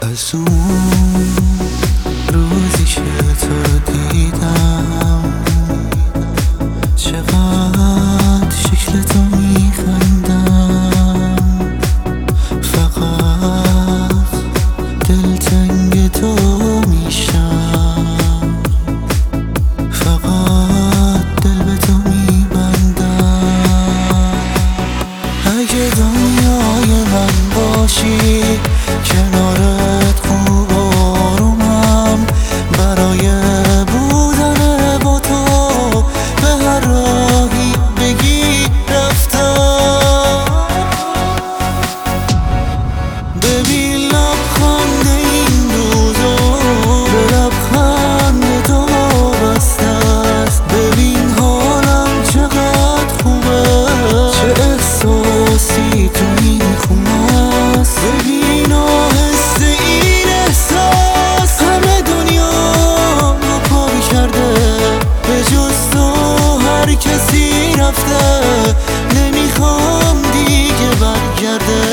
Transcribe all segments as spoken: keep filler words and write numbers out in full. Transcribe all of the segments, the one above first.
از اون روزی که تو رو دیدم چقدر شکل تو میخندم، فقط دلتنگ تو میشم، فقط دل به تو میبندم. اگه دنیای من باشی کنارت خوب آرومم، برای بودن با تو به هر راهی بگی رفتم. ببین لبخند این روزا به لبخند تو بسته است، ببین حالم چقدر خوبه، چه احساسی تو این خونه است. ببین آهسته این احساس همه دنیا رو پاری کرده، به جز تو هر کسی رفته، نمیخوام دیگه برگرده.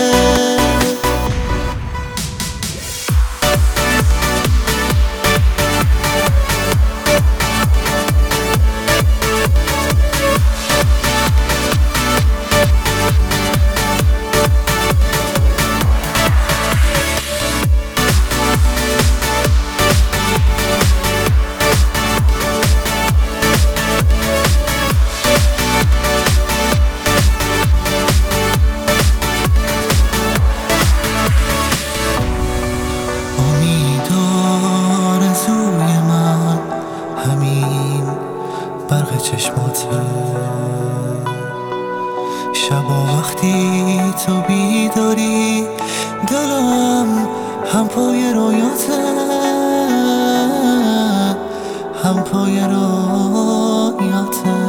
برق چشماته شبا وقتی تو بیداری، دلم هم پای رویاته هم پای رویاته.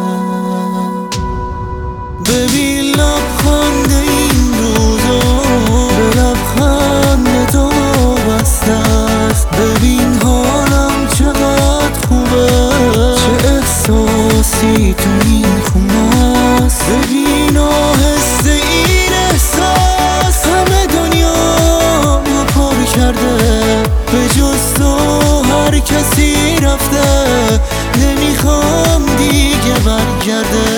ببین لبخند این روزا به لبخند تو بسته است، ببین حالم چقدر خوبه، چه احساسی تو این خونه است. ببین آهسته این احساس همه دنیا رو پاری کرده، به جز تو هر کسی رفته، نمیخوام دیگه برگرده.